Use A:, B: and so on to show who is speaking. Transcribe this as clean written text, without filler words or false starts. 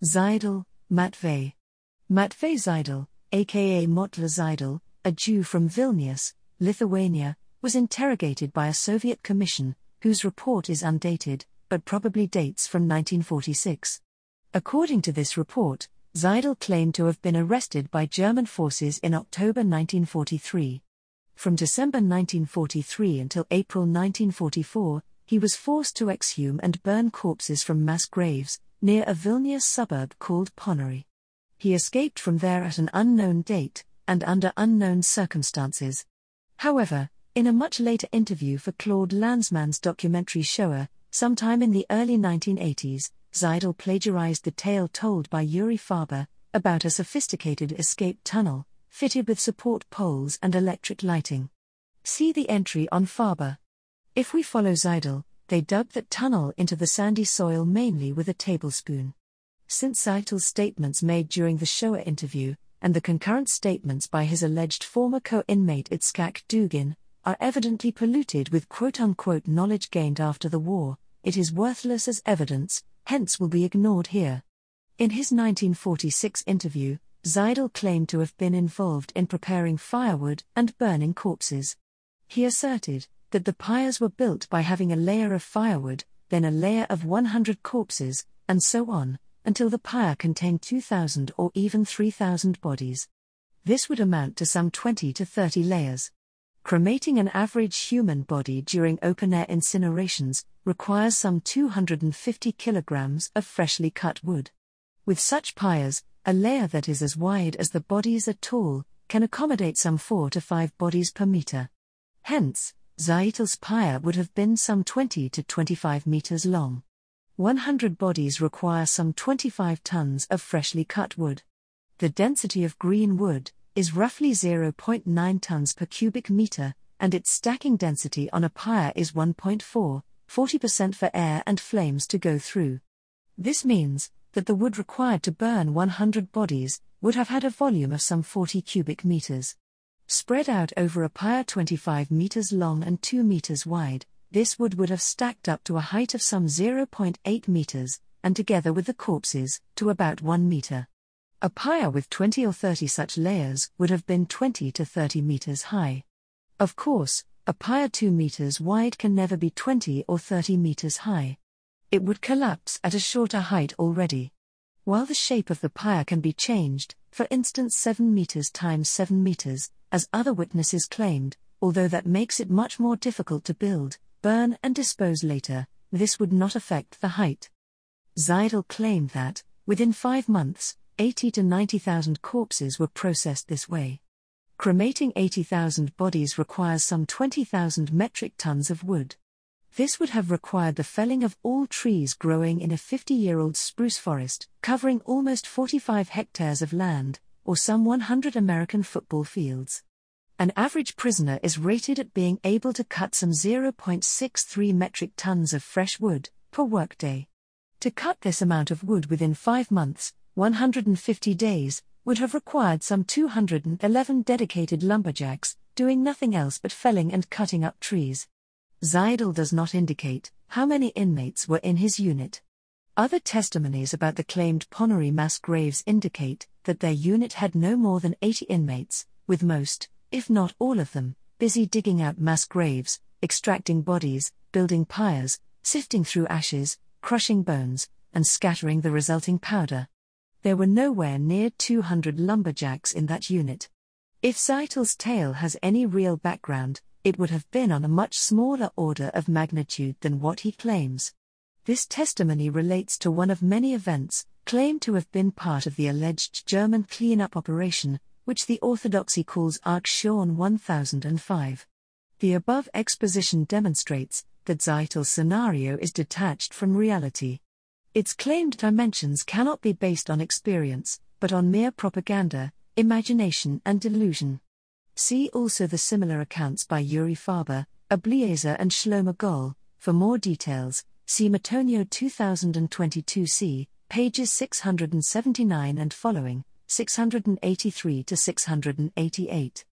A: Zeidel, Matvey. Matvey Zeidel, aka Motla Zeidel, a Jew from Vilnius, Lithuania, was interrogated by a Soviet commission, whose report is undated, but probably dates from 1946. According to this report, Zeidel claimed to have been arrested by German forces in October 1943. From December 1943 until April 1944, he was forced to exhume and burn corpses from mass graves, near a Vilnius suburb called Ponary. He escaped from there at an unknown date, and under unknown circumstances. However, in a much later interview for Claude Lanzmann's documentary Shoah, sometime in the early 1980s, Zeidel plagiarized the tale told by Yuri Farber about a sophisticated escape tunnel, fitted with support poles and electric lighting. See the entry on Farber. If we follow Zeidel, they dug that tunnel into the sandy soil mainly with a tablespoon. Since Zeidel's statements made during the Shoah interview, and the concurrent statements by his alleged former co-inmate Itzhak Dugin, are evidently polluted with quote-unquote knowledge gained after the war, it is worthless as evidence, hence will be ignored here. In his 1946 interview, Zeidel claimed to have been involved in preparing firewood and burning corpses. He asserted that the pyres were built by having a layer of firewood, then a layer of 100 corpses, and so on, until the pyre contained 2,000 or even 3,000 bodies. This would amount to some 20 to 30 layers. Cremating an average human body during open-air incinerations requires some 250 kilograms of freshly cut wood. With such pyres, a layer that is as wide as the bodies are tall can accommodate some 4 to 5 bodies per meter. Hence, Zeidel's pyre would have been some 20 to 25 meters long. 100 bodies require some 25 tons of freshly cut wood. The density of green wood is roughly 0.9 tons per cubic meter, and its stacking density on a pyre is 1.4, 40% for air and flames to go through. This means that the wood required to burn 100 bodies would have had a volume of some 40 cubic meters. Spread out over a pyre 25 meters long and 2 meters wide, this wood would have stacked up to a height of some 0.8 meters, and together with the corpses, to about 1 meter. A pyre with 20 or 30 such layers would have been 20 to 30 meters high. Of course, a pyre 2 meters wide can never be 20 or 30 meters high. It would collapse at a shorter height already. While the shape of the pyre can be changed, for instance 7 meters times 7 meters, as other witnesses claimed, although that makes it much more difficult to build, burn and dispose later, this would not affect the height. Zeidel claimed that, within 5 months, 80 to 90,000 corpses were processed this way. Cremating 80,000 bodies requires some 20,000 metric tons of wood. This would have required the felling of all trees growing in a 50-year-old spruce forest, covering almost 45 hectares of land, or some 100 American football fields. An average prisoner is rated at being able to cut some 0.63 metric tons of fresh wood per workday. To cut this amount of wood within 5 months, 150 days, would have required some 211 dedicated lumberjacks, doing nothing else but felling and cutting up trees. Zeidel does not indicate how many inmates were in his unit. Other testimonies about the claimed Ponary mass graves indicate that their unit had no more than 80 inmates, with most, if not all of them, busy digging out mass graves, extracting bodies, building pyres, sifting through ashes, crushing bones, and scattering the resulting powder. There were nowhere near 200 lumberjacks in that unit. If Zeidel's tale has any real background, it would have been on a much smaller order of magnitude than what he claims. This testimony relates to one of many events, claimed to have been part of the alleged German clean-up operation, which the Orthodoxy calls Aktion 1005. The above exposition demonstrates that Zeidel's scenario is detached from reality. Its claimed dimensions cannot be based on experience, but on mere propaganda, imagination and delusion. See also the similar accounts by Yuri Farber, Abliezer and Shlomo Gol. For more details, see Matonio 2022c, pages 679 and following, 683 to 688.